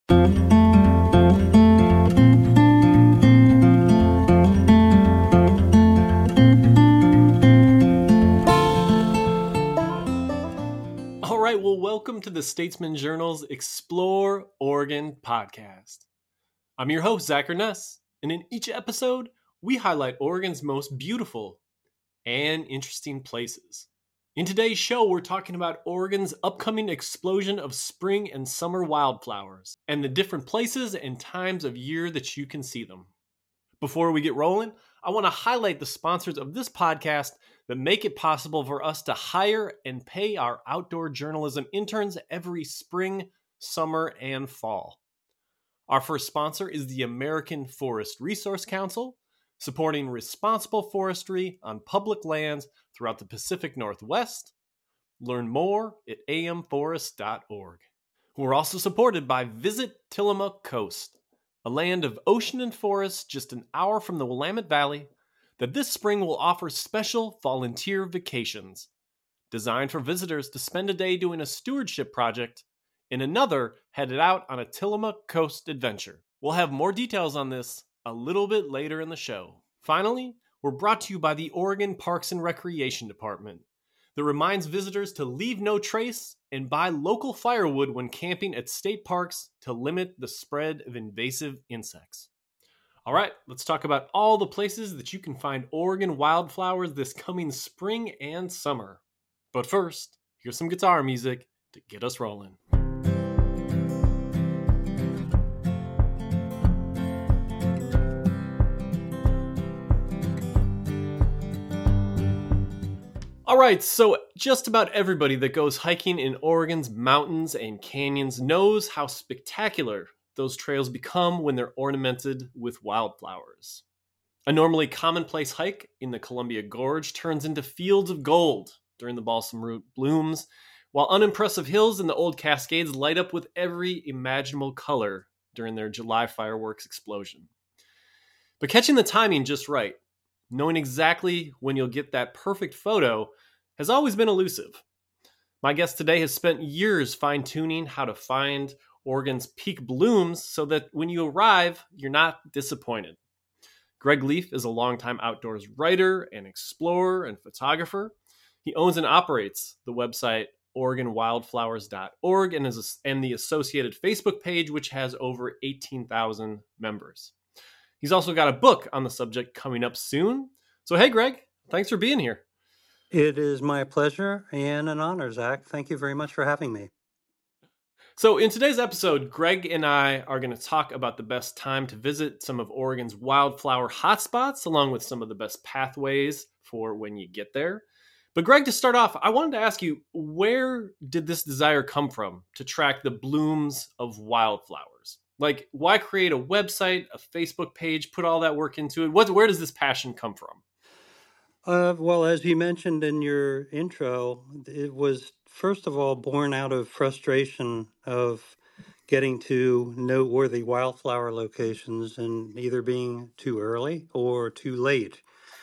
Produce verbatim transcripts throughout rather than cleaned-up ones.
All right, well, welcome to the Statesman Journal's Explore Oregon podcast. I'm your host, Zach Ernest, and in each episode, we highlight Oregon's most beautiful and interesting places. In today's show, we're talking about Oregon's upcoming explosion of spring and summer wildflowers and the different places and times of year that you can see them. Before we get rolling, I want to highlight the sponsors of this podcast that make it possible for us to hire and pay our outdoor journalism interns every spring, summer, and fall. Our first sponsor is the American Forest Resource Council, supporting responsible forestry on public lands throughout the Pacific Northwest. Learn more at a m forest dot org. We're also supported by Visit Tillamook Coast, a land of ocean and forest just an hour from the Willamette Valley that this spring will offer special volunteer vacations, designed for visitors to spend a day doing a stewardship project and another headed out on a Tillamook Coast adventure. We'll have more details on this a little bit later in the show. Finally, we're brought to you by the Oregon Parks and Recreation Department that reminds visitors to leave no trace and buy local firewood when camping at state parks to limit the spread of invasive insects. All right, let's talk about all the places that you can find Oregon wildflowers this coming spring and summer. But first, here's some guitar music to get us rolling. All right, so just about everybody that goes hiking in Oregon's mountains and canyons knows how spectacular those trails become when they're ornamented with wildflowers. A normally commonplace hike in the Columbia Gorge turns into fields of gold during the balsam root blooms, while unimpressive hills in the old Cascades light up with every imaginable color during their July fireworks explosion. But catching the timing just right, knowing exactly when you'll get that perfect photo, has always been elusive. My guest today has spent years fine-tuning how to find Oregon's peak blooms so that when you arrive, you're not disappointed. Greg Leaf is a longtime outdoors writer and explorer and photographer. He owns and operates the website Oregon Wildflowers dot org and, is a, and the associated Facebook page, which has over eighteen thousand members. He's also got a book on the subject coming up soon. So, hey, Greg, thanks for being here. It is my pleasure and an honor, Zach. Thank you very much for having me. So, in today's episode, Greg and I are going to talk about the best time to visit some of Oregon's wildflower hotspots, along with some of the best pathways for when you get there. But, Greg, to start off, I wanted to ask you, where did this desire come from to track the blooms of wildflowers? Like, why create a website, a Facebook page, put all that work into it? What, where does this passion come from? Uh, well, as you mentioned in your intro, it was first of all born out of frustration of getting to noteworthy wildflower locations and either being too early or too late.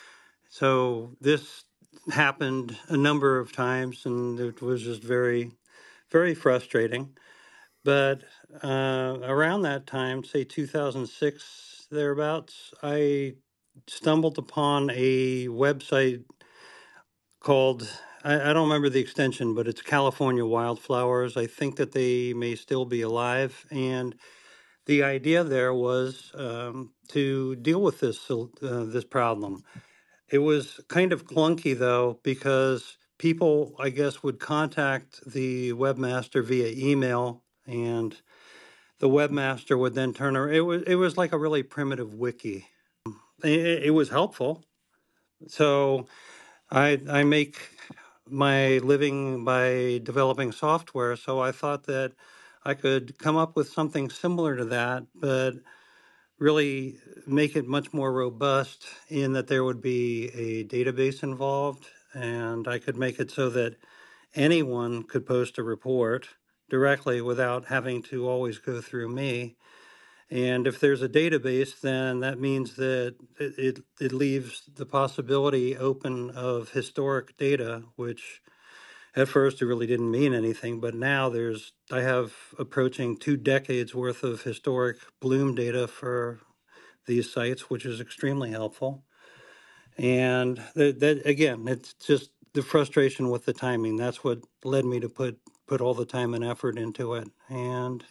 So this happened a number of times, and it was just very, very frustrating. But uh, around that time, say two thousand six, thereabouts, I stumbled upon a website called, I, I don't remember the extension, but it's California Wildflowers. I think that they may still be alive. And the idea there was um, to deal with this uh, this problem. It was kind of clunky, though, because people, I guess, would contact the webmaster via email, and the webmaster would then turn around. It was it was like a really primitive wiki. It, it was helpful. So I I make my living by developing software, so I thought that I could come up with something similar to that, but really make it much more robust in that there would be a database involved, and I could make it so that anyone could post a report directly without having to always go through me. And if there's a database, then that means that it, it, it leaves the possibility open of historic data, which at first it really didn't mean anything, but now there's I have approaching two decades worth of historic bloom data for these sites, which is extremely helpful. And that, that again, it's just the frustration with the timing. That's what led me to put put all the time and effort into it. And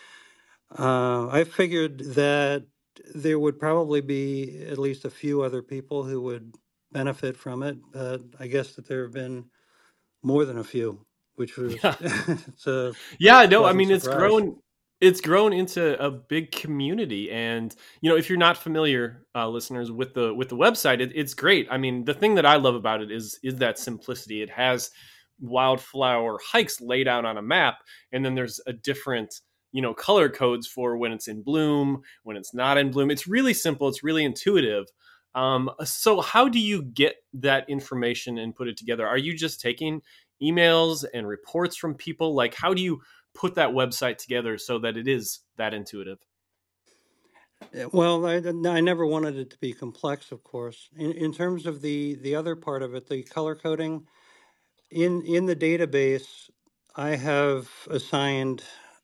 uh, I figured that there would probably be at least a few other people who would benefit from it. But I guess that there have been more than a few, which was Yeah. it's a Yeah, no, I pleasant mean it's surprise. grown it's grown into a big community. And you know, if you're not familiar, uh, listeners, with the with the website, it, it's great. I mean, the thing that I love about it is is that simplicity. It has wildflower hikes laid out on a map, and then there's a different, you know, color codes for when it's in bloom, when it's not in bloom. It's really simple, it's really intuitive. Um, so how do you get that information and put it together? Are you just taking emails and reports from people? Like, how do you put that website together so that it is that intuitive? Yeah, well, I, I never wanted it to be complex, of course. In, in terms of the the other part of it, the color coding in in the database, I have assigned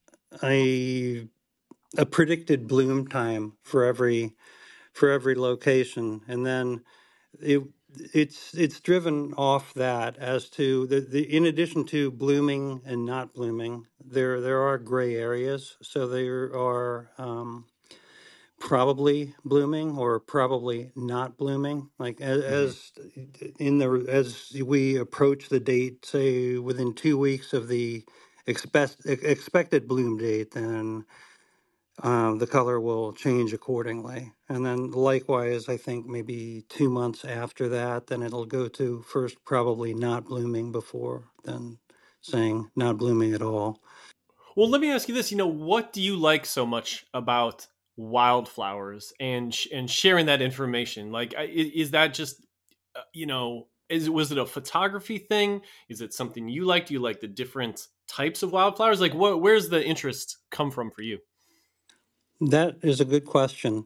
a a predicted bloom time for every for every location, and then it it's it's driven off that as to the, the in addition to blooming and not blooming, there there are gray areas. So there are um, probably blooming or probably not blooming. Like as, Mm-hmm. as in the as we approach the date, say within two weeks of the expect, expected bloom date, then um, the color will change accordingly. And then likewise, I think maybe two months after that, then it'll go to first probably not blooming before then saying not blooming at all. Well, let me ask you this. You know, what do you like so much about wildflowers and sh- and sharing that information? Like, I- i- is that just, uh, you know, is was it a photography thing? Is it something you like? Do you like the different types of wildflowers? Like, what where's the interest come from for you? That is a good question.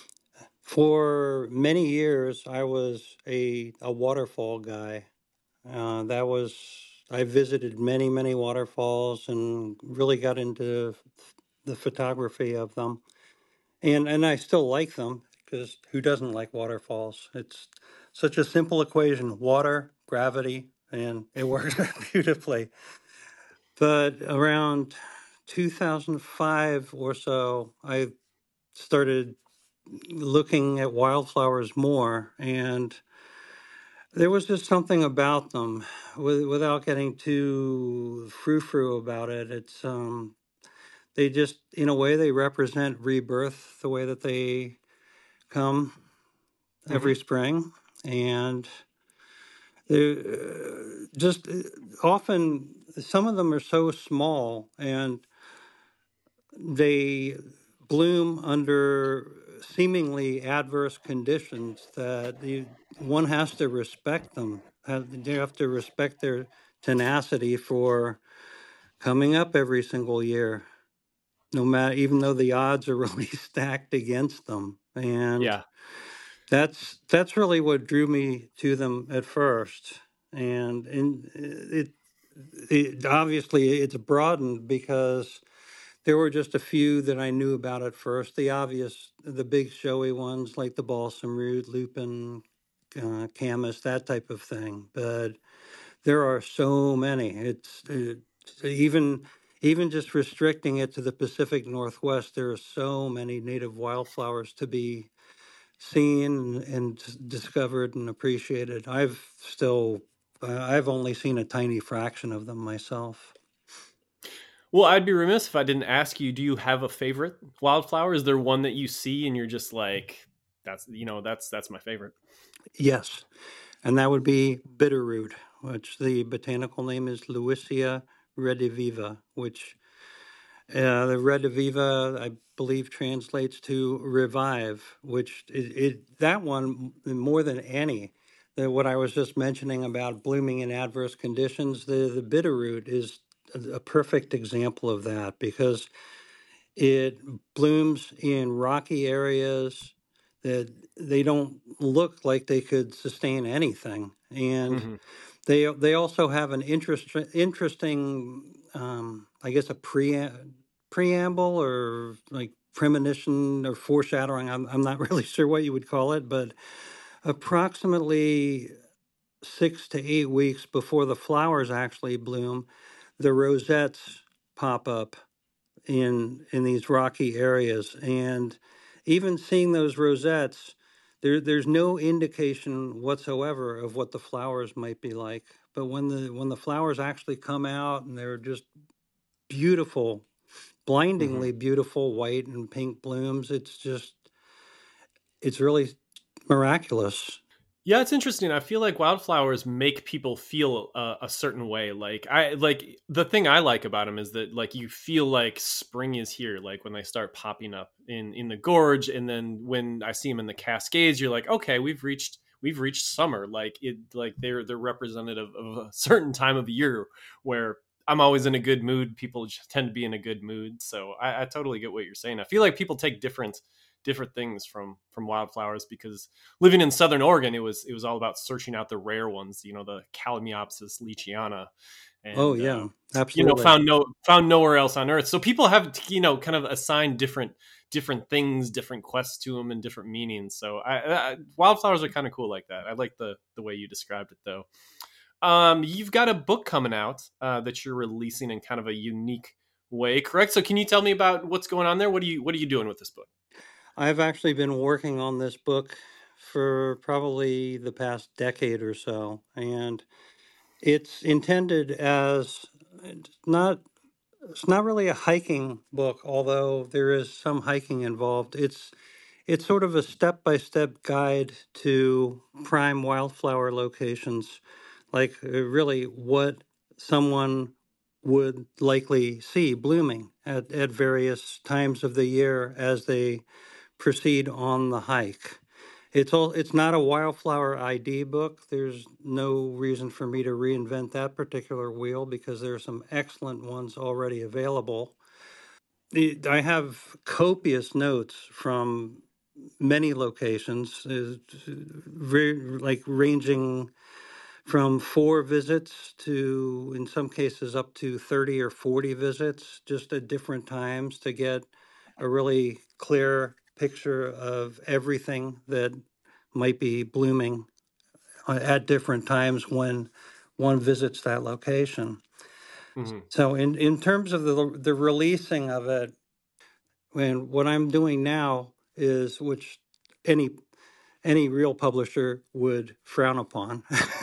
For many years, I was a, a waterfall guy. Uh, that was, I visited many, many waterfalls and really got into the photography of them. And, and I still like them because who doesn't like waterfalls? It's such a simple equation water, gravity, and it works beautifully. But around two thousand five or so, I started looking at wildflowers more, and there was just something about them. With, without getting too frou-frou about it, it's um, they just, in a way, they represent rebirth. The way that they come every Hmm. spring, and they uh, just uh, often some of them are so small, and they bloom under seemingly adverse conditions that you, one has to respect them. Have- You have to respect their tenacity for coming up every single year, no matter, even though the odds are really stacked against them. And Yeah. that's that's really what drew me to them at first. And in it, it obviously it's broadened because there were just a few that I knew about at first. The obvious, the big showy ones like the balsam root, lupin, uh, camas, that type of thing. But there are so many. It's, it's even even just restricting it to the Pacific Northwest. There are so many native wildflowers to be seen and discovered and appreciated. I've still, uh, I've only seen a tiny fraction of them myself. Well, I'd be remiss if I didn't ask you, do you have a favorite wildflower? Is there one that you see and you're just like, that's, you know, that's that's my favorite. Yes, and that would be bitterroot, which the botanical name is Lewisia rediviva, which uh, the rediviva, I believe, translates to revive, which it, it that one more than any. The, what I was just mentioning about blooming in adverse conditions, the, the bitterroot is a, a perfect example of that because it blooms in rocky areas that they don't look like they could sustain anything. And Hmm. They they also have an interest interesting, um, I guess, a pre preamble or like premonition or foreshadowing. I'm I'm not really sure what you would call it, but approximately six to eight weeks before the flowers actually bloom, the rosettes pop up in in these rocky areas, and even seeing those rosettes, there there's no indication whatsoever of what the flowers might be like. But when the when the flowers actually come out and they're just beautiful, Hmm. blindingly beautiful white and pink blooms, it's just it's really miraculous. Yeah, it's interesting. I feel like wildflowers make people feel a, a certain way. Like I like the thing I like about them is that like you feel like spring is here. Like when they start popping up in in the gorge, and then when I see them in the Cascades, you're like, okay, we've reached we've reached summer. Like it like they're they're representative of a certain time of year where I'm always in a good mood. People just tend to be in a good mood, so I, I totally get what you're saying. I feel like people take different different things from from wildflowers because living in Southern Oregon, it was it was all about searching out the rare ones. You know, the Calamiopsis leachiana, Oh and uh, yeah, you know absolutely. found no found nowhere else on Earth. So people have you know kind of assigned different different things, different quests to them, and different meanings. So I, I, wildflowers are kind of cool like that. I like the the way you described it though. Um, you've got a book coming out uh, that you're releasing in kind of a unique way, correct? So can you tell me about what's going on there? What are you what are you doing with this book? I've actually been working on this book for probably the past decade or so, and it's intended as it's not it's not really a hiking book, although there is some hiking involved. It's it's sort of a step-by-step guide to prime wildflower locations, like uh, really what someone would likely see blooming at, at various times of the year as they proceed on the hike. It's all it's not a wildflower I D book. There's no reason for me to reinvent that particular wheel because there are some excellent ones already available. The- I have copious notes from many locations, uh, re- like ranging from four visits to, in some cases, up to thirty or forty visits, just at different times to get a really clear picture of everything that might be blooming uh, at different times when one visits that location. Hmm. So, in, in terms of the, the releasing of it, and what I'm doing now is, which any any real publisher would frown upon,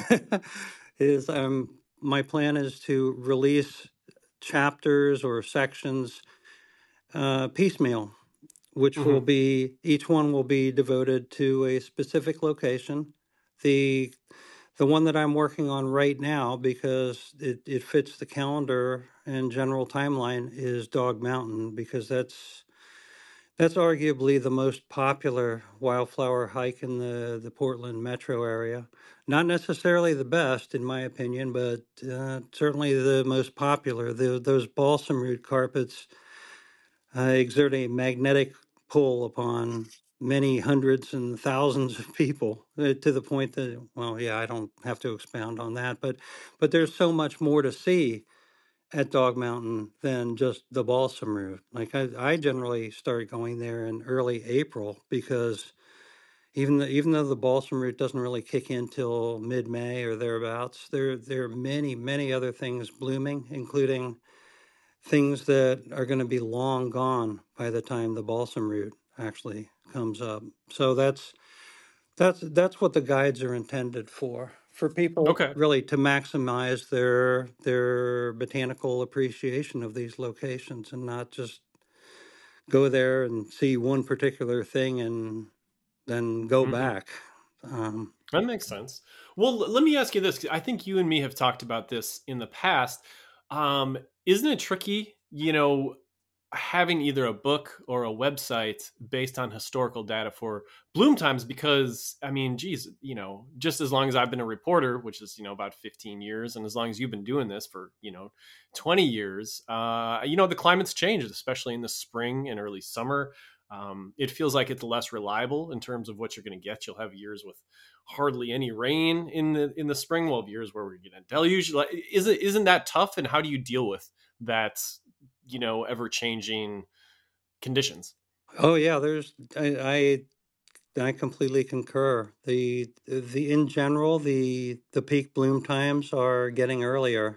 is um, my plan is to release chapters or sections uh, piecemeal, which will Hmm. be each one will be devoted to a specific location. The the one that I'm working on right now, because it, it fits the calendar and general timeline, is Dog Mountain, because that's that's arguably the most popular wildflower hike in the, the Portland metro area. Not necessarily the best, in my opinion, but uh, certainly the most popular. The, those balsam root carpets uh, exert a magnetic pull upon many hundreds and thousands of people uh, to the point that, well, yeah, I don't have to expound on that, but but there's so much more to see at Dog Mountain than just the balsam root. Like I, I generally start going there in early April because even the, even though the balsam root doesn't really kick in till mid May or thereabouts, there there are many many other things blooming, including things that are going to be long gone by the time the balsam root actually comes up. So that's that's that's what the guides are intended for. For people Okay. really to maximize their their botanical appreciation of these locations and not just go there and see one particular thing and then go Hmm. back. Um, That makes sense. Well, l- let me ask you this. 'Cause I think you and me have talked about this in the past. Um, isn't it tricky, you know, having either a book or a website based on historical data for bloom times? Because, I mean, geez, you know, just as long as I've been a reporter, which is, you know, about fifteen years, and as long as you've been doing this for, you know, twenty years, uh, you know, the climate's changed, especially in the spring and early summer. Um, it feels like it's less reliable in terms of what you're going to get. You'll have years with hardly any rain in the in the spring. We'll have years where we're getting a deluge. Like, isn't isn't that tough? And how do you deal with that? You know, ever changing conditions. Oh yeah, there's I, I I completely concur. The the in general the the peak bloom times are getting earlier,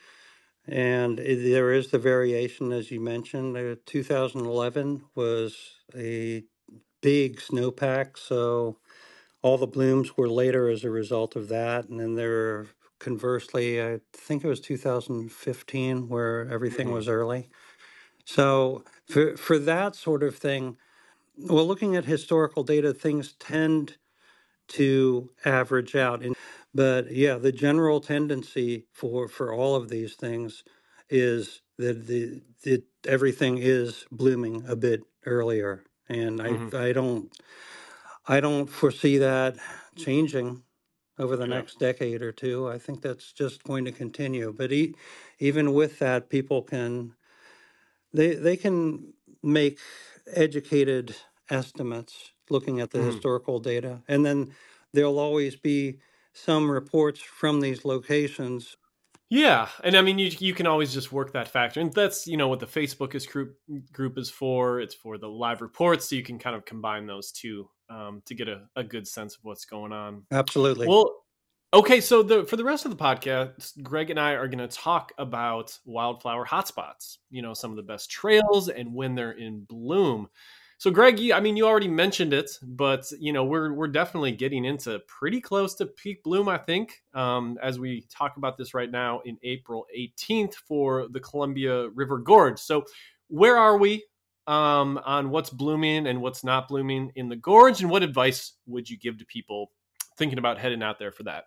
and it, there is the variation as you mentioned. Uh, two thousand eleven was a big snowpack, so all the blooms were later as a result of that. And then there, conversely, I think it was two thousand fifteen where everything Mm-hmm. was early. So for for that sort of thing, well, looking at historical data, things tend to average out. And but yeah, the general tendency for for all of these things is that the, the everything is blooming a bit earlier. And I Mm-hmm. I don't I don't foresee that changing over the Yeah. next decade or two. I think that's just going to continue. But e- even with that, people can they they can make educated estimates looking at the Mm-hmm. historical data, and then there'll always be some reports from these locations. Yeah, and I mean, you you can always just work that factor, and that's you know what the Facebook is group group is for. It's for the live reports, so you can kind of combine those two um, to get a, a good sense of what's going on. Absolutely. Well, okay, so the for the rest of the podcast, Greg and I are going to talk about wildflower hotspots. You know, some of the best trails and when they're in bloom. So, Greg, you, I mean, you already mentioned it, but you know, we're we're definitely getting into pretty close to peak bloom. I think um, as we talk about this right now in April eighteenth for the Columbia River Gorge. So, where are we um, on what's blooming and what's not blooming in the gorge, and what advice would you give to people thinking about heading out there for that?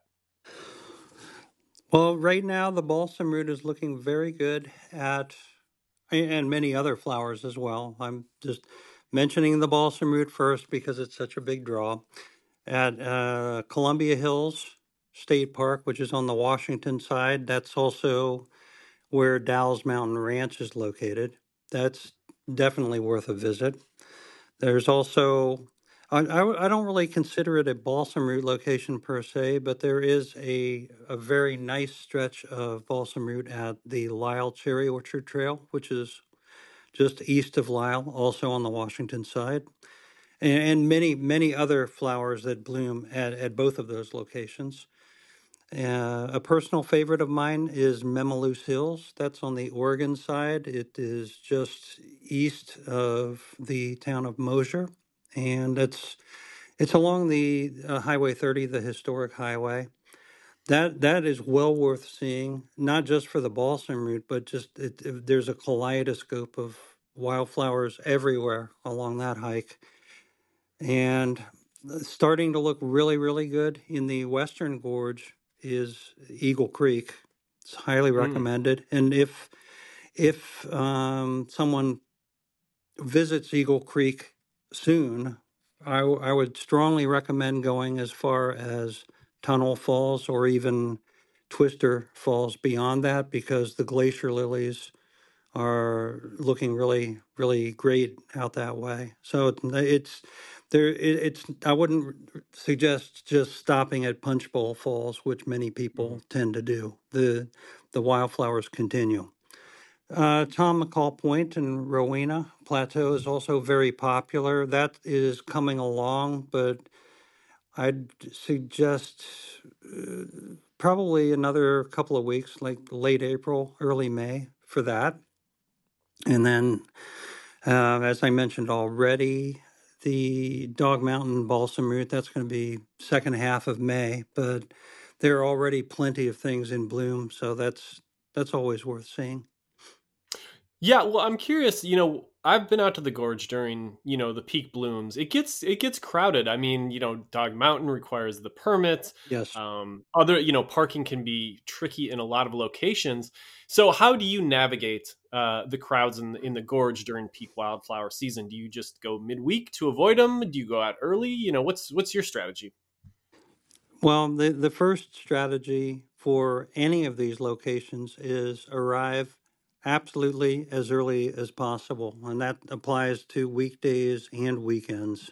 Well, right now the balsam root is looking very good at, and many other flowers as well. I'm just mentioning the balsam root first because it's such a big draw. At uh, Columbia Hills State Park, which is on the Washington side, that's also where Dow's Mountain Ranch is located. That's definitely worth a visit. There's also, I, I, I don't really consider it a balsam root location per se, but there is a, a very nice stretch of balsam root at the Lyle Cherry Orchard Trail, which is just east of Lyle, also on the Washington side, and, and many, many other flowers that bloom at, at both of those locations. Uh, a personal favorite of mine is Memaloose Hills. That's on the Oregon side. It is just east of the town of Mosier, and it's it's along the uh, Highway thirty, the historic highway. That that is well worth seeing, not just for the balsam root, but just it, it- there's a kaleidoscope of wildflowers everywhere along that hike, and uh, starting to look really, really good in the Western Gorge is Eagle Creek. It's highly Mm, recommended. And if if um, someone visits Eagle Creek soon, I, w- I would strongly recommend going as far as Tunnel Falls or even Twister Falls beyond that because the glacier lilies are looking really, really great out that way. So it- it's there. It, it's I wouldn't suggest just stopping at Punch Bowl Falls, which many mhm. people tend to do. The the wildflowers continue. Uh, Tom McCall Point and Rowena Plateau is also very popular. That is coming along, but I'd suggest uh, probably another couple of weeks, like late April, early May, for that. And then uh, as I mentioned already, the Dog Mountain Balsam Root, that's going to be second half of May, but there are already plenty of things in bloom, so that's that's always worth seeing. Yeah, well, I'm curious. You know, I've been out to the gorge during you know the peak blooms. It gets it gets crowded. I mean, you know, Dog Mountain requires the permit. Yes. Um, other you know, parking can be tricky in a lot of locations. So, how do you navigate uh, the crowds in in the gorge during peak wildflower season? Do you just go midweek to avoid them? Do you go out early? You know, what's what's your strategy? Well, the, the first strategy for any of these locations is arrive absolutely as early as possible, and that applies to weekdays and weekends.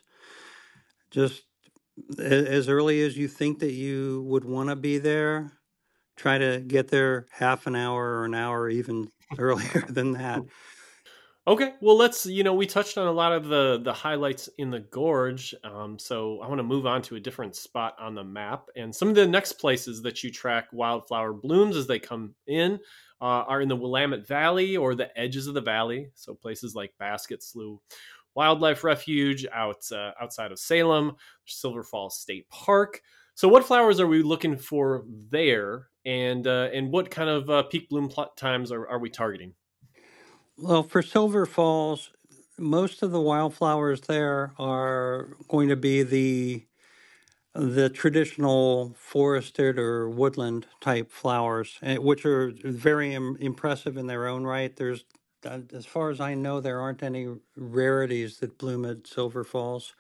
Just a- as early as you think that you would want to be there, try to get there half an hour or an hour even earlier than that. Okay, well, let's, you know, we touched on a lot of the the highlights in the gorge, um, so I want to move on to a different spot on the map. And some of the next places that you track wildflower blooms as they come in uh, are in the Willamette Valley or the edges of the valley. So places like Basket Slough Wildlife Refuge out uh, outside of Salem, Silver Falls State Park. So, what flowers are we looking for there, and uh, and what kind of uh, peak bloom pl- times are, are we targeting? Well, for Silver Falls, most of the wildflowers there are going to be the the traditional forested or woodland type flowers, eh, which are very Im- impressive in their own right. There's, uh, as far as I know, there aren't any rarities that bloom at Silver Falls.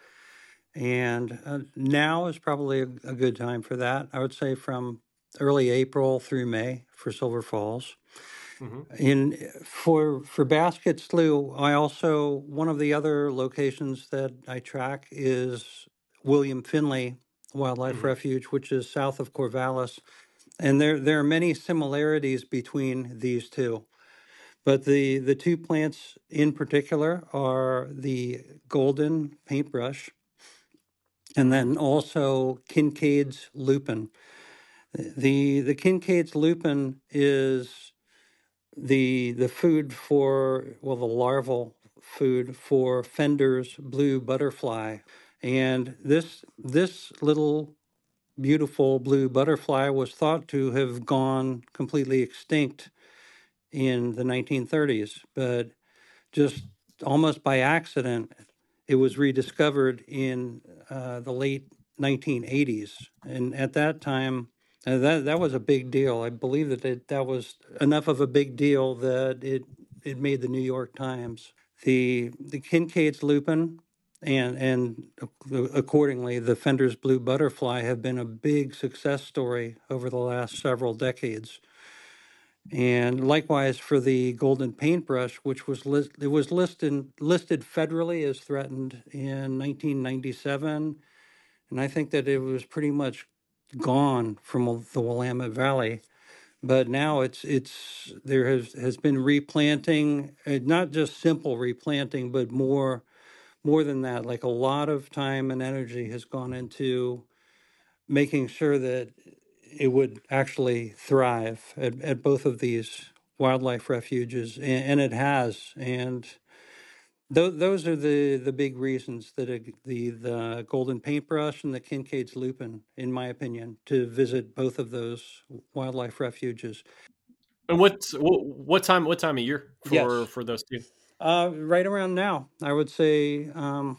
And uh, now is probably a, a good time for that. I would say from early April through May for Silver Falls. Hmm. In for for Basket Slough, I also one of the other locations that I track is William Finley Wildlife Hmm. Refuge, which is south of Corvallis, and there there are many similarities between these two. But the the two plants in particular are the golden paintbrush, and Hmm. then also Kincaid's lupin. The the Kincaid's lupin is the the food for well the larval food for Fender's blue butterfly, and this this little beautiful blue butterfly was thought to have gone completely extinct in the nineteen thirties, but just almost by accident it was rediscovered in uh, the late nineteen eighties, and at that time uh, that that was a big deal. I believe that it, that was enough of a big deal that it it made the New York Times. The the Kincaid's lupin and and accordingly the Fender's blue butterfly have been a big success story over the last several decades. And likewise for the golden paintbrush, which was list, it was listed listed federally as threatened in nineteen ninety-seven, and I think that it was pretty much gone from the Willamette Valley. But now it's it's there has has been replanting, uh, not just simple replanting, but more more than that. Like a lot of time and energy has gone into making sure that it would actually thrive at, at both of these wildlife refuges, and, and it has. And th- those are the, the big reasons that it, the the golden paintbrush and the Kincaid's lupin, in my opinion, to visit both of those wildlife refuges. And what, what what time what time of year for Yes, for those two? uh, right around now, I would say. Um,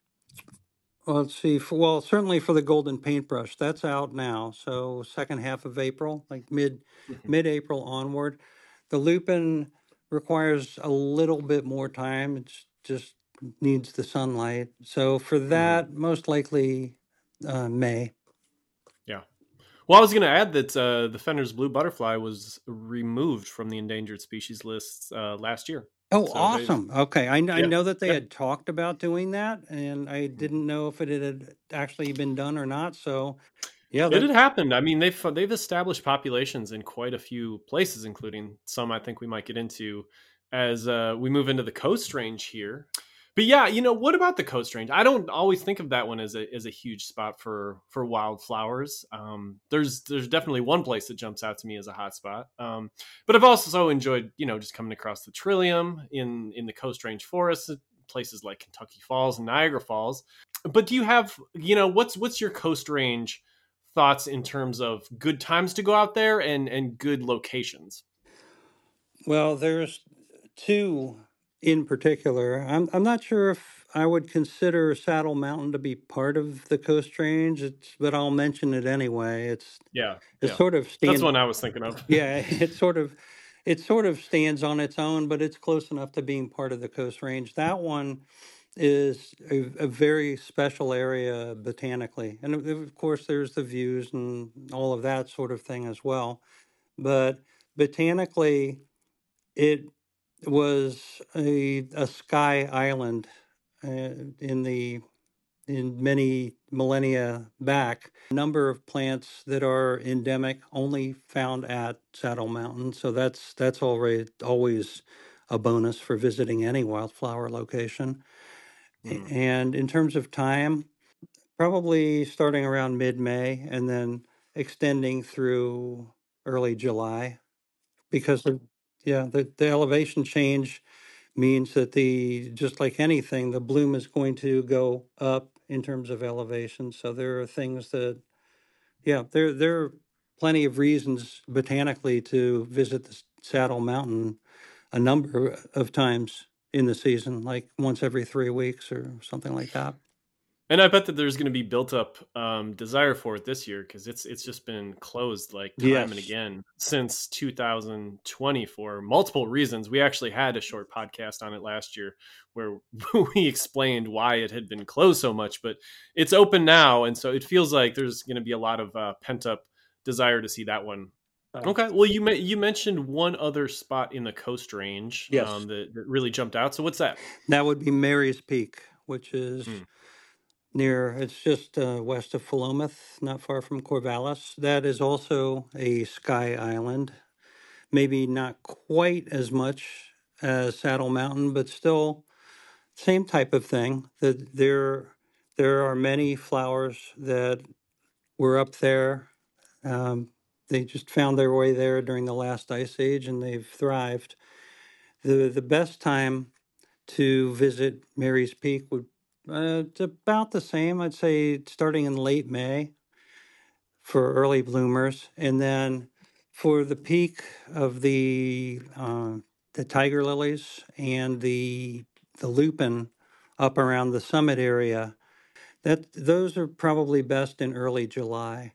Well, let's see. For, well, certainly for the golden paintbrush, that's out now. So second half of April, like mid Mhm. mid April onward. The lupin requires a little bit more time. It's just needs the sunlight. So for Mhm. that, most likely uh, May. Yeah. Well, I was going to add that uh, the Fenner's blue butterfly was removed from the endangered species list uh, last year. Oh, So they've awesome. Okay. I, kn- I yeah know that they yeah. had talked about doing that, and I Mhm. didn't know if it had actually been done or not. So, yeah, It had that. happened. I mean, they've they've established populations in quite a few places, including some I think we might get into as uh, we move into the Coast Range here. But yeah, you know, what about the Coast Range? I don't always think of that one as a as a huge spot for for wildflowers. Um, there's there's definitely one place that jumps out to me as a hot spot. Um, but I've also enjoyed, you know, just coming across the Trillium in in the Coast Range forests, places like Kentucky Falls and Niagara Falls. But do you have, you know, what's what's your Coast Range thoughts in terms of good times to go out there and and good locations? Well, there's two in particular. I'm I'm not sure if I would consider Saddle Mountain to be part of the Coast Range, it's, but I'll mention it anyway. It's Yeah, it yeah, sort of that's stand one I was thinking of. yeah, it sort of it sort of stands on its own, but it's close enough to being part of the Coast Range. That one is a, a very special area botanically, and of of course there's the views and all of that sort of thing as well. But botanically, it was a, a sky island uh, in the in many millennia back. A number of plants that are endemic only found at Saddle Mountain, so that's that's already always a bonus for visiting any wildflower location. Hmm. And in terms of time, probably starting around mid-May and then extending through early July because of, yeah, the, the elevation change means that the, just like anything, the bloom is going to go up in terms of elevation. So there are things that, yeah, there there are plenty of reasons botanically to visit the Saddle Mountain a number of times in the season, like once every three weeks or something like that. And I bet that there's going to be built up um, desire for it this year because it's it's just been closed like time and Yes. again since two thousand twenty for multiple reasons. We actually had a short podcast on it last year where we explained why it had been closed so much, but it's open now, and so it feels like there's going to be a lot of uh, pent up desire to see that one. Uh, Okay, well you you mentioned one other spot in the Coast Range yes. um, that, that really jumped out. So what's that? That would be Mary's Peak, which is Hmm. near, it's just uh, west of Philomath, not far from Corvallis. That is also a sky island. Maybe not quite as much as Saddle Mountain, but still same type of thing. That there, there are many flowers that were up there. Um, they just found their way there during the last ice age, and they've thrived. the The best time to visit Mary's Peak would uh, it's about the same. I'd say starting in late May for early bloomers, and then for the peak of the uh, the tiger lilies and the the lupin up around the summit area. That those are probably best in early July.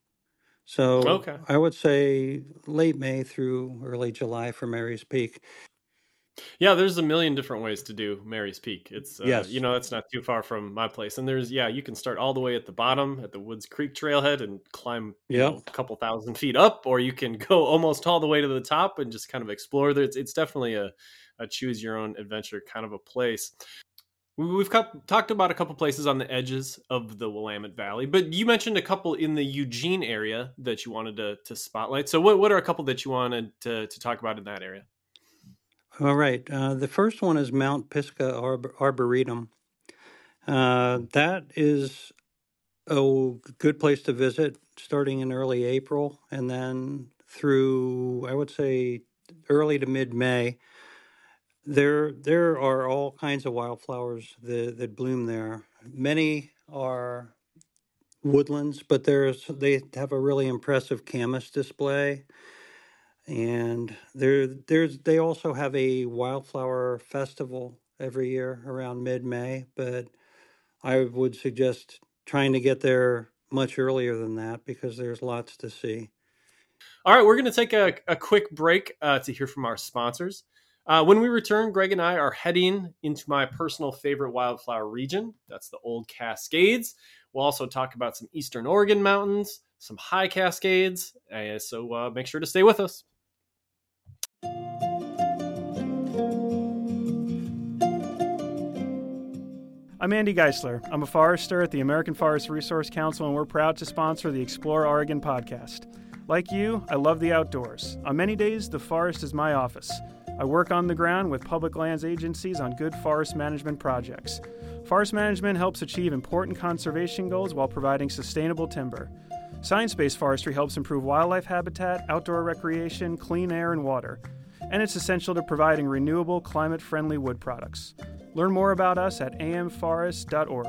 So Okay. I would say late May through early July for Mary's Peak. Yeah, there's a million different ways to do Mary's Peak. It's uh, you Yes. know, that's not too far from my place. And there's yeah, you can start all the way at the bottom at the Woods Creek trailhead and climb, you Yep. know, a couple thousand feet up, or you can go almost all the way to the top and just kind of explore there. It's, it's definitely a, a choose your own adventure kind of a place. We- We've cut, talked about a couple places on the edges of the Willamette Valley, but you mentioned a couple in the Eugene area that you wanted to, to spotlight. So what, what are a couple that you wanted to, to talk about in that area? All right. Uh, the first one is Mount Pisgah Arbor- Arboretum. Uh, that is a good place to visit starting in early April and then through, I would say, early to mid May. There, there are all kinds of wildflowers that, that bloom there. Many are woodlands, but there's they have a really impressive camas display, and there, there's they also have a wildflower festival every year around mid-May. But I would suggest trying to get there much earlier than that because there's lots to see. All right, we're going to take a, a quick break uh, to hear from our sponsors. Uh, when we return, Greg and I are heading into my personal favorite wildflower region. That's the Old Cascades. We'll also talk about some Eastern Oregon mountains, some high Cascades. Uh, so uh, make sure to stay with us. I'm Andy Geisler. I'm a forester at the American Forest Resource Council, and we're proud to sponsor the Explore Oregon podcast. Like you, I love the outdoors. On many days, the forest is my office. I work on the ground with public lands agencies on good forest management projects. Forest management helps achieve important conservation goals while providing sustainable timber. Science-based forestry helps improve wildlife habitat, outdoor recreation, clean air, and water. And it's essential to providing renewable, climate-friendly wood products. Learn more about us at a m forest dot org.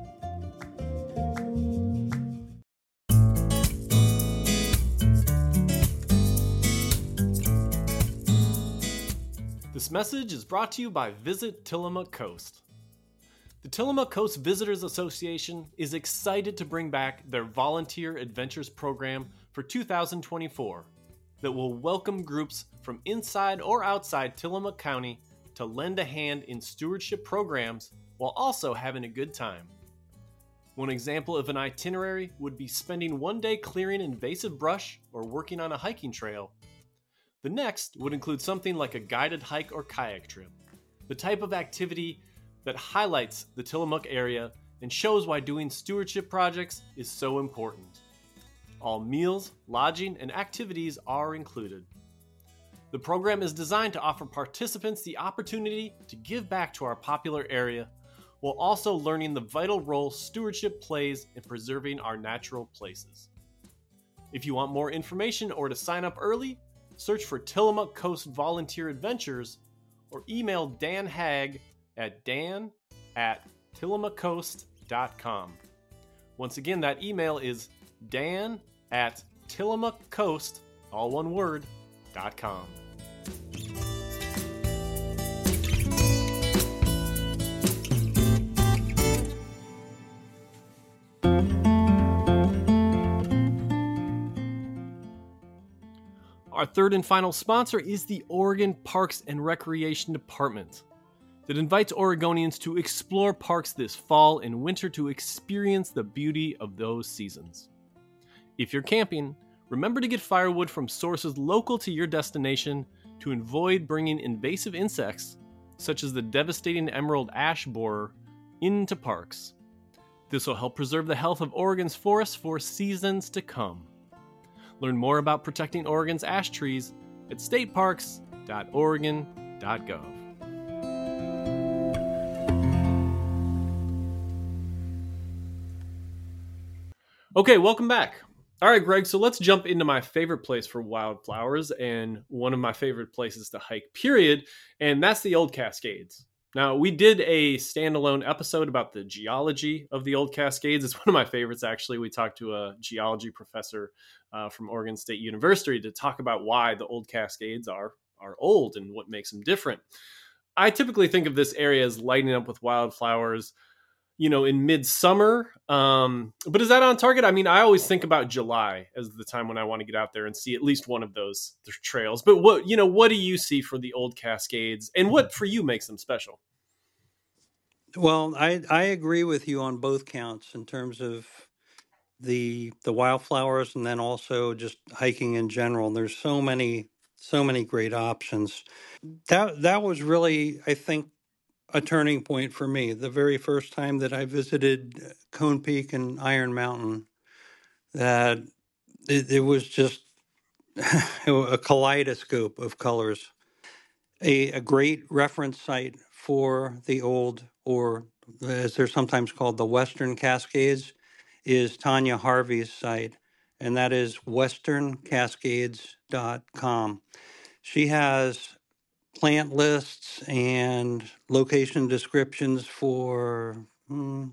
This message is brought to you by Visit Tillamook Coast. The Tillamook Coast Visitors Association is excited to bring back their Volunteer Adventures program for two thousand twenty-four that will welcome groups from inside or outside Tillamook County to lend a hand in stewardship programs while also having a good time. One example of an itinerary would be spending one day clearing invasive brush or working on a hiking trail. The next would include something like a guided hike or kayak trip, the type of activity that highlights the Tillamook area and shows why doing stewardship projects is so important. All meals, lodging, and activities are included. The program is designed to offer participants the opportunity to give back to our popular area while also learning the vital role stewardship plays in preserving our natural places. If you want more information or to sign up early, search for Tillamook Coast Volunteer Adventures or email Dan Hag at dan at tillamook coast dot com. Once again, that email is dan at tillamook coast, all one word, dot com. Our third and final sponsor is the Oregon Parks and Recreation Department, that invites Oregonians to explore parks this fall and winter to experience the beauty of those seasons. If you're camping, remember to get firewood from sources local to your destination to avoid bringing invasive insects, such as the devastating emerald ash borer, into parks. This will help preserve the health of Oregon's forests for seasons to come. Learn more about protecting Oregon's ash trees at state parks dot oregon dot gov. Okay, welcome back. All right, Greg, so let's jump into my favorite place for wildflowers and one of my favorite places to hike, period, and that's the Old Cascades. Now, we did a standalone episode about the geology of the Old Cascades. It's one of my favorites, actually. We talked to a geology professor uh, from Oregon State University to talk about why the Old Cascades are, are old and what makes them different. I typically think of this area as lighting up with wildflowers, you know, in midsummer. Um, but is that on target? I mean, I always think about July as the time when I want to get out there and see at least one of those trails. But what, you know, what do you see for the Old Cascades and what for you makes them special? Well, I, I agree with you on both counts in terms of the the wildflowers and then also just hiking in general. There's so many so many great options. That that was really, I think, a turning point for me. The very first time that I visited Cone Peak and Iron Mountain, that it, it was just a kaleidoscope of colors. A, a great reference site for the old, or as they're sometimes called, the Western Cascades, is Tanya Harvey's site, and that is western cascades dot com. She has plant lists and location descriptions for hmm,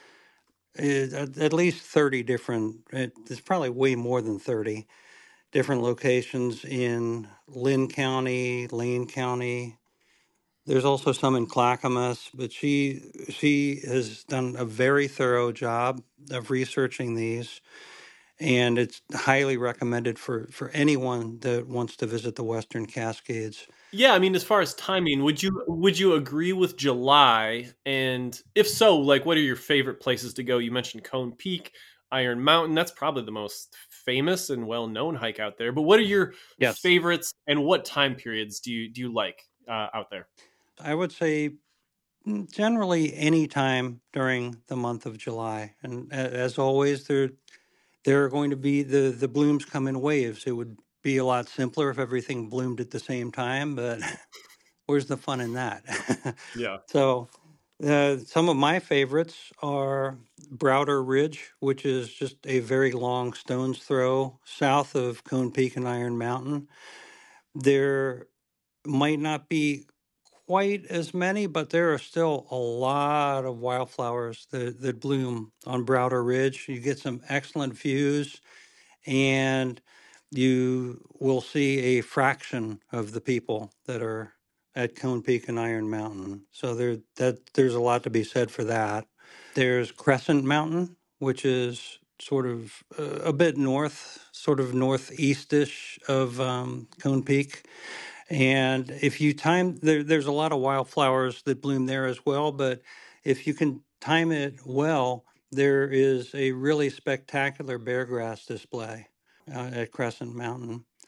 at, at least thirty different, it, it's probably way more than thirty different locations in Lynn County, Lane County. There's also some in Clackamas, but she she has done a very thorough job of researching these, and it's highly recommended for, for anyone that wants to visit the Western Cascades. Yeah, I mean, as far as timing, would you would you agree with July? And if so, like, what are your favorite places to go? You mentioned Cone Peak, Iron Mountain. That's probably the most famous and well-known hike out there. But what are your Yes. favorites, and what time periods do you do you like uh, out there? I would say mm, generally any time during the month of July. And a- as always, there there are going to be the, the blooms come in waves. It would be a lot simpler if everything bloomed at the same time, but where's the fun in that? Yeah. So uh, some of my favorites are Browder Ridge, which is just a very long stone's throw south of Cone Peak and Iron Mountain. There might not be quite as many, but there are still a lot of wildflowers that, that bloom on Browder Ridge. You get some excellent views, and you will see a fraction of the people that are at Cone Peak and Iron Mountain. So there that there's a lot to be said for that. There's Crescent Mountain, which is sort of uh, a bit north, sort of northeastish of um, Cone Peak. And if you time, there, there's a lot of wildflowers that bloom there as well. But if you can time it well, there is a really spectacular beargrass display uh, at Crescent Mountain.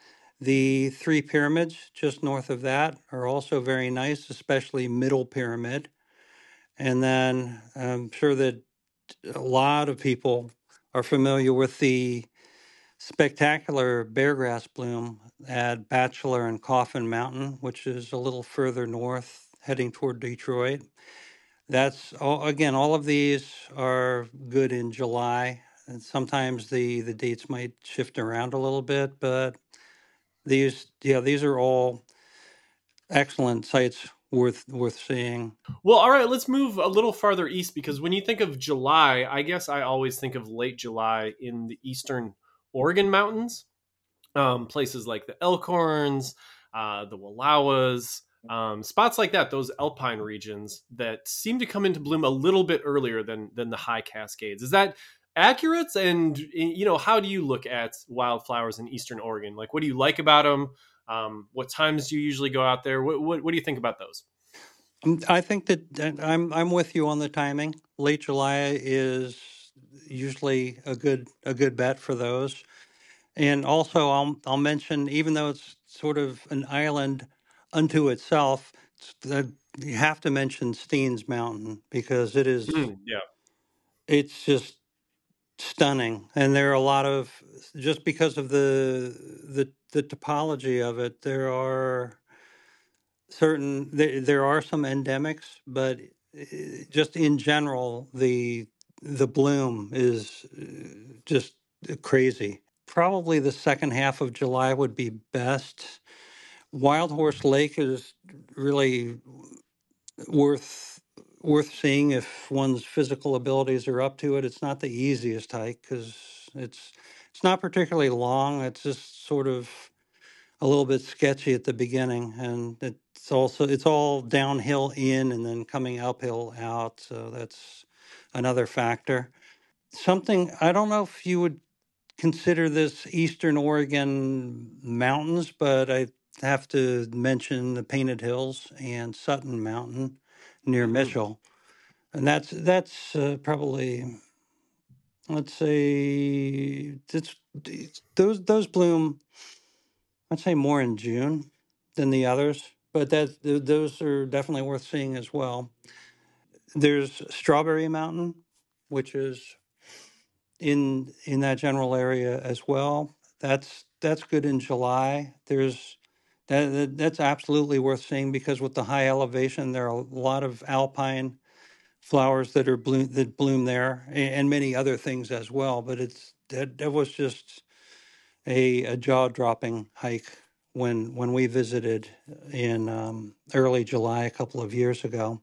The three pyramids just north of that are also very nice, especially Middle Pyramid. And then I'm sure that a lot of people are familiar with the spectacular beargrass bloom at Bachelor and Coffin Mountain, which is a little further north, heading toward Detroit. That's all, again, all of these are good in July. And sometimes the, the dates might shift around a little bit, but these, yeah, these are all excellent sites worth worth seeing. Well, all right, let's move a little farther east because when you think of July, I guess I always think of late July in the eastern Oregon mountains, um, places like the Elkhorns, uh, the Wallowas, um, spots like that. Those alpine regions that seem to come into bloom a little bit earlier than than the high Cascades. Is that accurate? And you know, how do you look at wildflowers in eastern Oregon? Like, what do you like about them? Um, what times do you usually go out there? What, what, what do you think about those? Um, I think that that I'm I'm with you on the timing. Late July is usually a good a good bet for those. And also, I'll I'll mention, even though it's sort of an island unto itself, it's the, you have to mention Steens Mountain because it is Mm, yeah. it's just stunning, and there are a lot of, just because of the the the topology of it, there are certain there, there are some endemics, but uh, just in general, the the bloom is uh, just crazy. Probably the second half of July would be best. Wild Horse Lake is really worth worth seeing if one's physical abilities are up to it. It's not the easiest hike because it's it's not particularly long. It's just sort of a little bit sketchy at the beginning, and it's also it's all downhill in and then coming uphill out. So that's another factor. Something, I don't know if you would consider this Eastern Oregon mountains, but I have to mention the Painted Hills and Sutton Mountain near Mm-hmm. Mitchell, and that's that's uh, probably, let's say, it's, those those bloom, I'd say, more in June than the others, but that th- those are definitely worth seeing as well. There's Strawberry Mountain, which is in in that general area as well. That's that's good in July. There's that, that that's absolutely worth seeing because with the high elevation, there are a lot of alpine flowers that are bloom that bloom there, a- and many other things as well. But it's that that was just a, a jaw dropping hike when when we visited in um, early July a couple of years ago.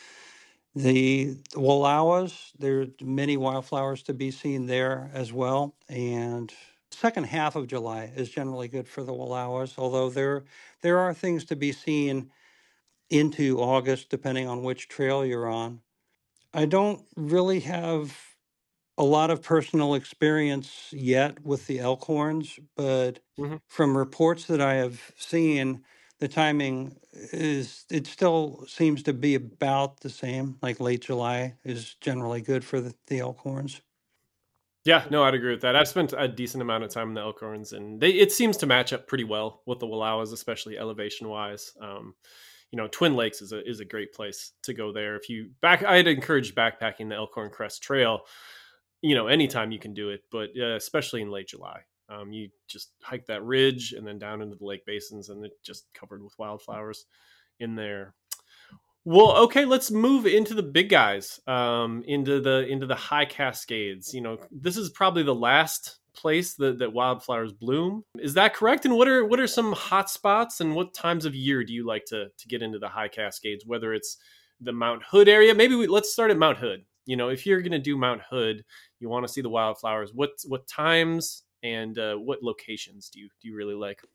The Wallowas, there are many wildflowers to be seen there as well. And second half of July is generally good for the Wallowas, although there there are things to be seen into August depending on which trail you're on. I don't really have a lot of personal experience yet with the Elkhorns, but Mm-hmm. from reports that I have seen, the timing is, it still seems to be about the same. Like late July is generally good for the, the Elkhorns. Yeah, no, I'd agree with that. I've spent a decent amount of time in the Elkhorns, and they, it seems to match up pretty well with the Wallowas, especially elevation wise. Um, you know, Twin Lakes is a is a great place to go there. If you back, I'd encourage backpacking the Elkhorn Crest Trail. You know, anytime you can do it, but uh, especially in late July. Um, you just hike that ridge and then down into the lake basins, and it's just covered with wildflowers in there. Well, okay, let's move into the big guys, um, into the into the high Cascades. You know, this is probably the last place that, that wildflowers bloom. Is that correct? And what are what are some hot spots and what times of year do you like to to get into the high Cascades? Whether it's the Mount Hood area, maybe we, let's start at Mount Hood. You know, if you're going to do Mount Hood, you want to see the wildflowers. What what times and uh, what locations do you do you really like?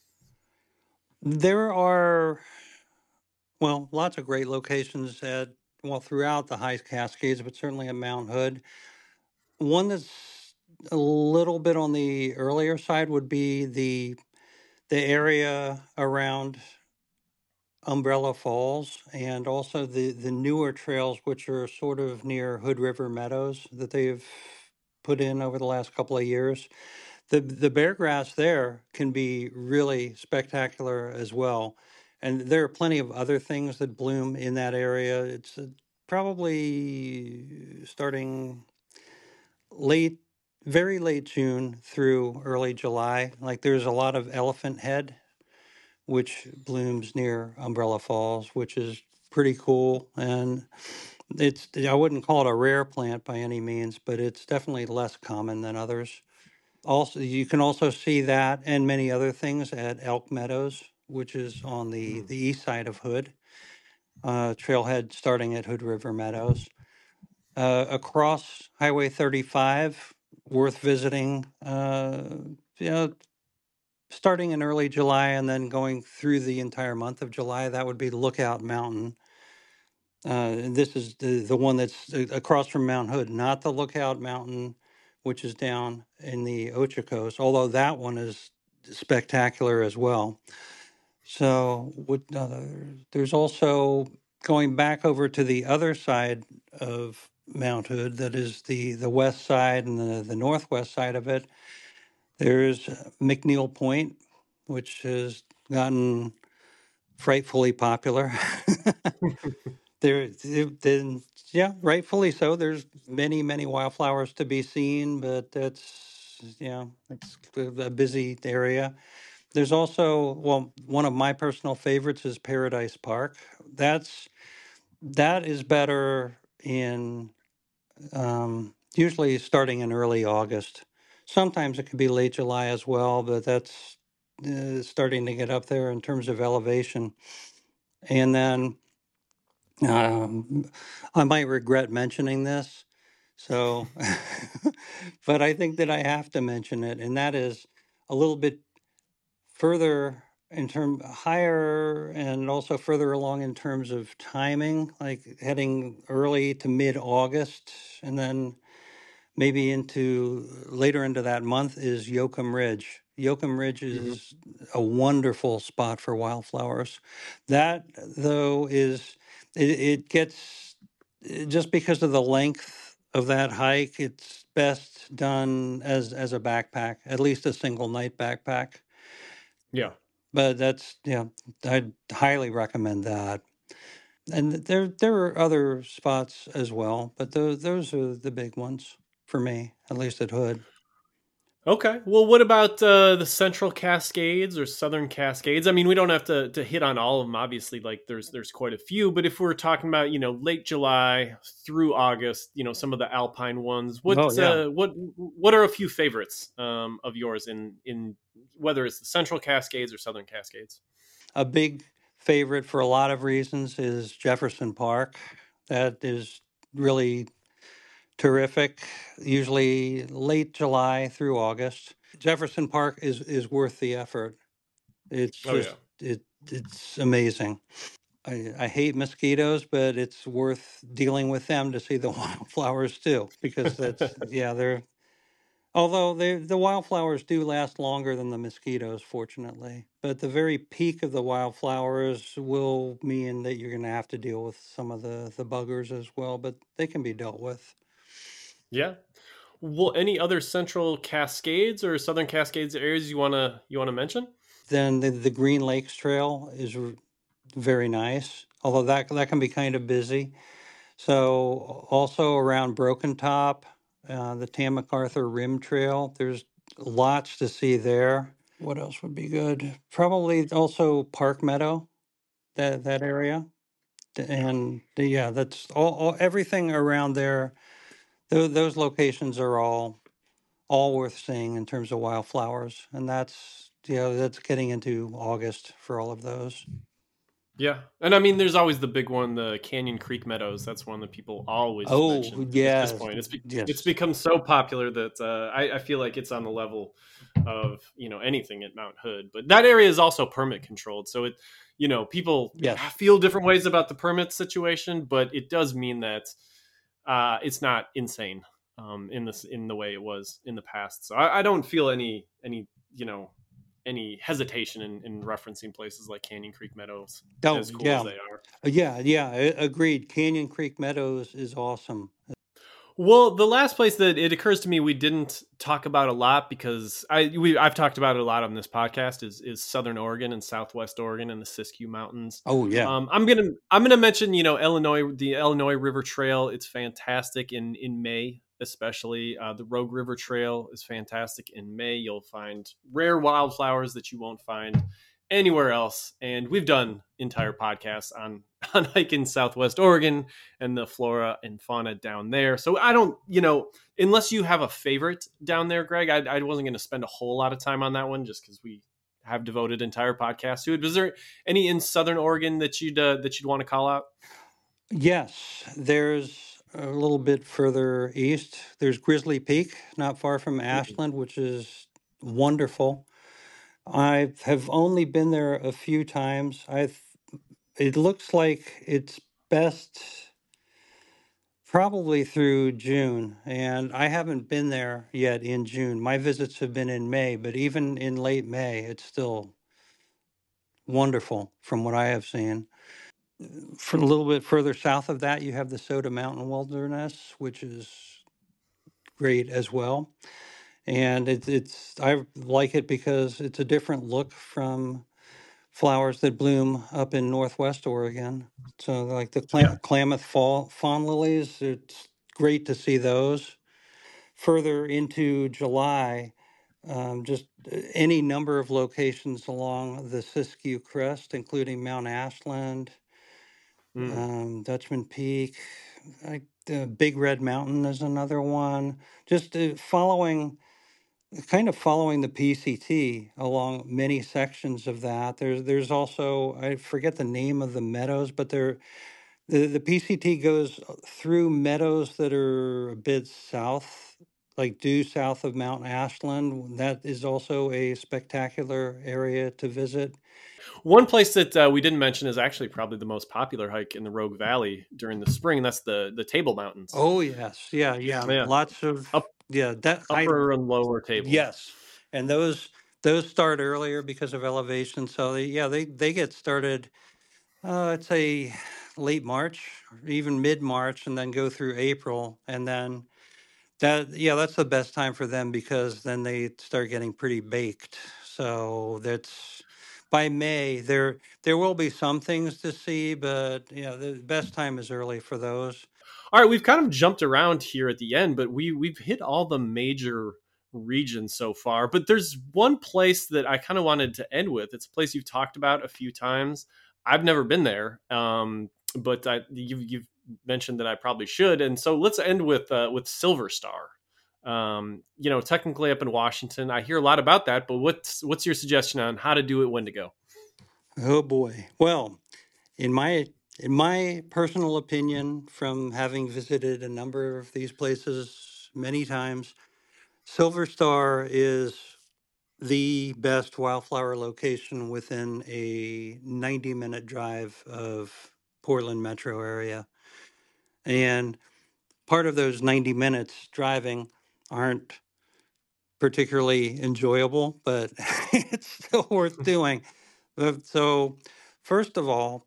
There are, well, lots of great locations at, well, throughout the high Cascades, but certainly at Mount Hood. One that's a little bit on the earlier side would be the the area around Umbrella Falls and also the the newer trails, which are sort of near Hood River Meadows that they've put in over the last couple of years. The the bear grass there can be really spectacular as well, and there are plenty of other things that bloom in that area. It's uh, probably starting late, very late June through early July. Like there's a lot of elephant head, which blooms near Umbrella Falls, which is pretty cool. And it's, I wouldn't call it a rare plant by any means, but it's definitely less common than others. Also, you can also see that and many other things at Elk Meadows, which is on the, Mm. the east side of Hood, uh, trailhead starting at Hood River Meadows. Uh, across Highway thirty-five, worth visiting, uh, you know, starting in early July and then going through the entire month of July. That would be Lookout Mountain. Uh, and this is the, the one that's uh, across from Mount Hood, not the Lookout Mountain, which is down in the Ochoco's, although that one is spectacular as well. So what, uh, there's also going back over to the other side of Mount Hood, that is the, the west side and the, the northwest side of it. There's McNeil Point, which has gotten frightfully popular. there, then, yeah, rightfully so. There's many, many wildflowers to be seen, but that's, yeah, it's a busy area. There's also, well, one of my personal favorites is Paradise Park. That's that is better in um, usually starting in early August. Sometimes it could be late July as well, but that's uh, starting to get up there in terms of elevation. And then um, I might regret mentioning this, so, but I think that I have to mention it, and that is a little bit further in term higher and also further along in terms of timing, like heading early to mid August, and then maybe into later into that month is Yoakum Ridge. Yoakum Ridge Mhm. is a wonderful spot for wildflowers. That though is it, it gets eh, just because of the length of that hike, it's best done as as a backpack, at least a single night backpack. Yeah. But that's, yeah, I'd highly recommend that. And there there are other spots as well, but those those are the big ones for me, at least at Hood. Okay. Well, what about uh, the Central Cascades or Southern Cascades? I mean, we don't have to, to hit on all of them. Obviously, like there's there's quite a few. But if we're talking about you know late July through August, you know some of the alpine ones. Oh What yeah, uh, what what are a few favorites um, of yours in in whether it's the Central Cascades or Southern Cascades? a big favorite for a lot of reasons is Jefferson Park. That is really terrific. Usually late July through August. Jefferson Park is is worth the effort. It's Oh yeah. just it it's amazing. I, I hate mosquitoes, but it's worth dealing with them to see the wildflowers too, because that's, yeah, they're, although they the wildflowers do last longer than the mosquitoes, fortunately. But the very peak of the wildflowers will mean that you're going to have to deal with some of the the buggers as well, but they can be dealt with. Yeah. Well, any other Central Cascades or Southern Cascades areas you wanna you wanna mention? Then the, the Green Lakes Trail is r- very nice, although that that can be kind of busy. So also around Broken Top, uh, the Tam MacArthur Rim Trail, there's lots to see there. What else would be good? Probably also Park Meadow, that that area, and the, yeah, that's all, all everything around there. Those, those locations are all all worth seeing in terms of wildflowers, and that's, you know, that's getting into August for all of those. Yeah, and I mean, there's always the big one, the Canyon Creek Meadows. That's one that people always Oh mention at this yes, point. It's be- it's yes, become so popular that uh, I, I feel like it's on the level of you know anything at Mount Hood. But that area is also permit controlled, so it you know people yes. feel different ways about the permit situation, but it does mean that uh, it's not insane um, in this in the way it was in the past. So I, I don't feel any any you know any hesitation in, in referencing places like Canyon Creek Meadows, Oh as cool as yeah, they are. yeah, yeah. a- Agreed. Canyon Creek Meadows is awesome. Well, the last place that it occurs to me we didn't talk about a lot because I we I've talked about it a lot on this podcast is is Southern Oregon and Southwest Oregon and the Siskiyou Mountains. Oh yeah. Um, I'm gonna I'm gonna mention you know Illinois the Illinois River Trail. It's fantastic in in May especially. Uh, the Rogue River Trail is fantastic in May. You'll find rare wildflowers that you won't find anywhere else. And we've done entire podcasts on on hiking Southwest Oregon and the flora and fauna down there. So I don't, you know, unless you have a favorite down there, Greg, I, I wasn't going to spend a whole lot of time on that one just because we have devoted entire podcasts to it. Was there any in Southern Oregon that you'd uh, that you'd want to call out? Yes, there's a little bit further east. There's Grizzly Peak, not far from Ashland, which is wonderful. I have only been there a few times. I've it looks like it's best probably through June, and I haven't been there yet in June. My visits have been in May, but even in late May, it's still wonderful from what I have seen. For a little bit further south of that, you have the Soda Mountain Wilderness, which is great as well. And it's it's I like it because it's a different look from flowers that bloom up in Northwest Oregon. So like the Yeah. Clam- Klamath fall fawn lilies, it's great to see those. Further into July, um, just uh, any number of locations along the Siskiyou Crest, including Mount Ashland, Mm. um, Dutchman Peak, like the Big Red Mountain is another one. Just uh, following, kind of following the P C T along many sections of that. There's there's also I forget the name of the meadows, but they're the the P C T goes through meadows that are a bit south, like due south of Mount Ashland. That is also a spectacular area to visit. One place that uh, we didn't mention is actually probably the most popular hike in the Rogue Valley during the spring. And that's the the Table Mountains. Oh yes, yeah, yeah, Yeah, lots of up yeah. That I upper and lower Table. yes, and those those start earlier because of elevation. So they, yeah, they they get started. Uh, I'd say late March, or even mid March, and then go through April, and then that yeah, that's the best time for them because then they start getting pretty baked. So that's by May. There there will be some things to see, but yeah, the best time is early for those. All right, we've kind of jumped around here at the end, but we we've hit all the major regions so far. But there's one place that I kind of wanted to end with. It's a place you've talked about a few times. I've never been there, um, but I, you've, you've mentioned that I probably should. And so let's end with uh, with Silver Star. Um, you know, technically up in Washington, I hear a lot about that. But what's what's your suggestion on how to do it, when to go? Oh boy. Well, in my in my personal opinion, from having visited a number of these places many times, Silver Star is the best wildflower location within a ninety minute drive of Portland metro area. And part of those ninety minutes driving aren't particularly enjoyable, but it's still worth doing. Uh, So, first of all,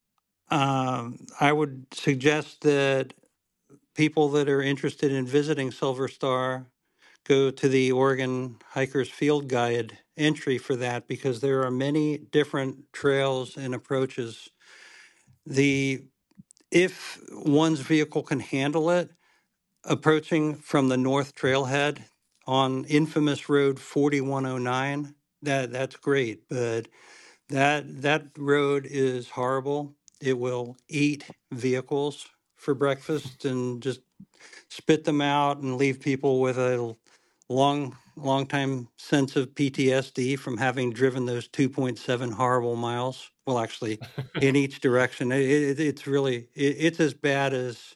um, I would suggest that people that are interested in visiting Silver Star go to the Oregon Hikers Field Guide entry for that because there are many different trails and approaches. The if one's vehicle can handle it, approaching from the North Trailhead on infamous Road forty-one oh nine, that that's great, but that that road is horrible. It will eat vehicles for breakfast and just spit them out and leave people with a long, long time sense of P T S D from having driven those two point seven horrible miles. Well, actually, in each direction, it, it, it's really it, it's as bad as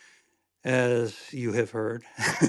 as you have heard.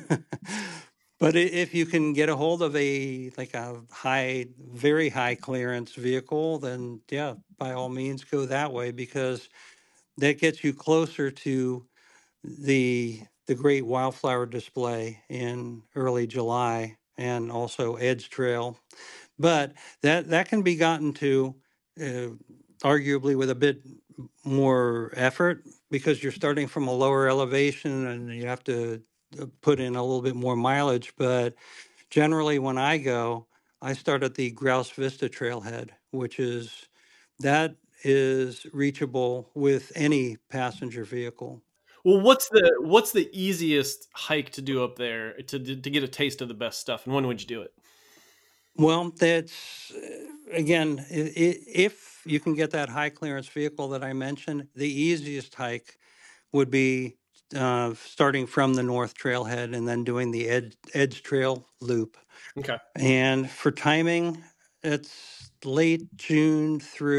But if you can get a hold of a like a high, very high clearance vehicle, then yeah, by all means go that way because that gets you closer to the the great wildflower display in early July and also Edge Trail. But that that can be gotten to uh, arguably with a bit more effort because you're starting from a lower elevation and you have to put in a little bit more mileage. But generally, when I go, I start at the Grouse Vista Trailhead, which is that is reachable with any passenger vehicle. Well, what's the what's the easiest hike to do up there to to get a taste of the best stuff, and when would you do it? Well, that's uh, again, i- i- if you can get that high clearance vehicle that I mentioned, the easiest hike would be uh, starting from the North Trailhead and then doing the Ed, Edge Trail loop. Okay. And for timing, it's late June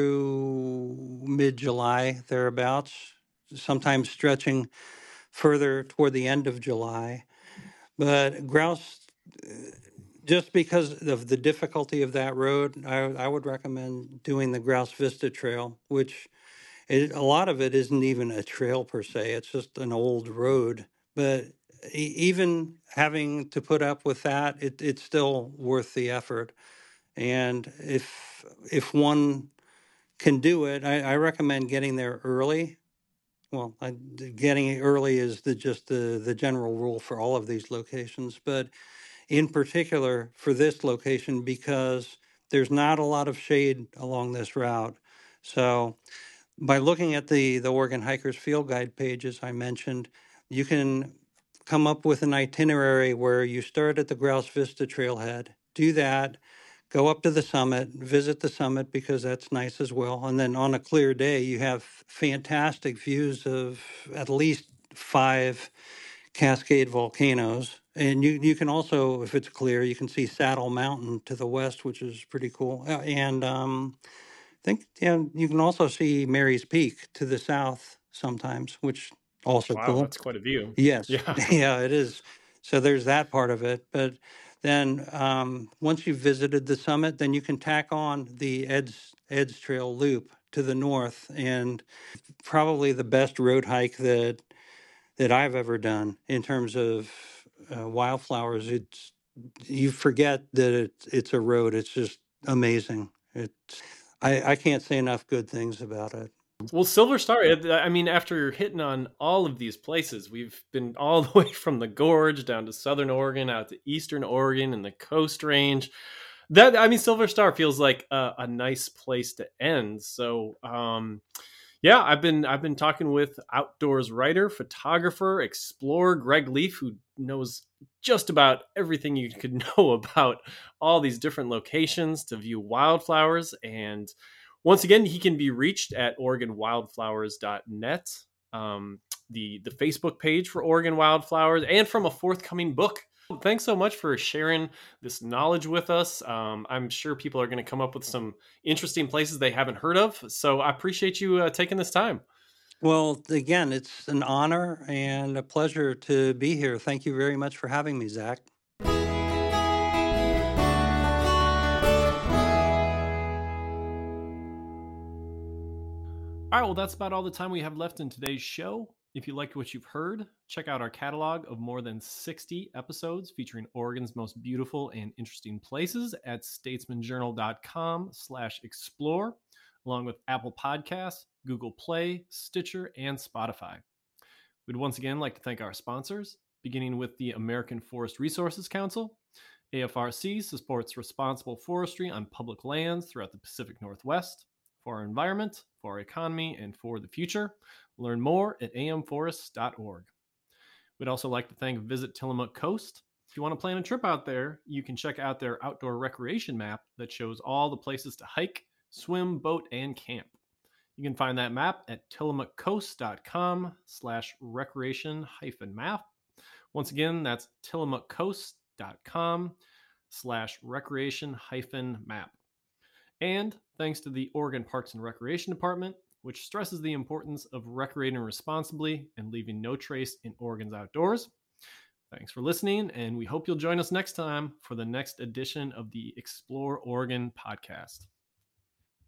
through mid July, thereabouts, sometimes stretching further toward the end of July. But grouse, just because of the difficulty of that road, I, I would recommend doing the Grouse Vista Trail, which it, a lot of it isn't even a trail per se. It's just an old road. But e- even having to put up with that, it, it's still worth the effort. And if if one can do it, I, I recommend getting there early. Well, I, getting it early is the just the the general rule for all of these locations, but in particular for this location because there's not a lot of shade along this route. So by looking at the the Oregon Hikers Field Guide pages I mentioned, you can come up with an itinerary where you start at the Grouse Vista Trailhead, do that, go up to the summit, visit the summit because that's nice as well. And then on a clear day, you have fantastic views of at least five Cascade volcanoes. And you, you can also, if it's clear, you can see Saddle Mountain to the west, which is pretty cool. Uh, And um, I think yeah, you can also see Mary's Peak to the south sometimes, which also Wow, cool. that's quite a view. Yes, Yeah. yeah, it is. So there's that part of it. But then um, once you've visited the summit, then you can tack on the Ed's Ed's Trail loop to the north, and probably the best road hike that that I've ever done in terms of uh, wildflowers. It's you forget that it's it's a road. It's just amazing. It's I, I can't say enough good things about it. Well, Silver Star, it- I mean, after hitting on all of these places, we've been all the way from the Gorge down to Southern Oregon, out to Eastern Oregon and the Coast Range. That, I mean, Silver Star feels like a, a nice place to end. So, um, yeah, I've been I've been talking with outdoors writer, photographer, explorer Greg Leaf, who knows just about everything you could know about all these different locations to view wildflowers. And once again, he can be reached at oregon wildflowers dot net, um, the the Facebook page for Oregon Wildflowers, and from a forthcoming book. Thanks so much for sharing this knowledge with us. Um, I'm sure people are going to come up with some interesting places they haven't heard of. So I appreciate you uh, taking this time. Well, again, it's an honor and a pleasure to be here. Thank you very much for having me, Zach. All right, well, that's about all the time we have left in today's show. If you liked what you've heard, check out our catalog of more than sixty episodes featuring Oregon's most beautiful and interesting places at statesmanjournal.com slash explore, along with Apple Podcasts, Google Play, Stitcher, and Spotify. We'd once again like to thank our sponsors, beginning with the American Forest Resources Council. A F R C supports responsible forestry on public lands throughout the Pacific Northwest, for our environment, for our economy, and for the future. Learn more at a m forests dot org. We'd also like to thank Visit Tillamook Coast. If you want to plan a trip out there, you can check out their outdoor recreation map that shows all the places to hike, swim, boat, and camp. You can find that map at tillamookcoast.com slash recreation hyphen map. Once again, that's tillamookcoast.com slash recreation hyphen map. And thanks to the Oregon Parks and Recreation Department, which stresses the importance of recreating responsibly and leaving no trace in Oregon's outdoors. Thanks for listening, and we hope you'll join us next time for the next edition of the Explore Oregon podcast.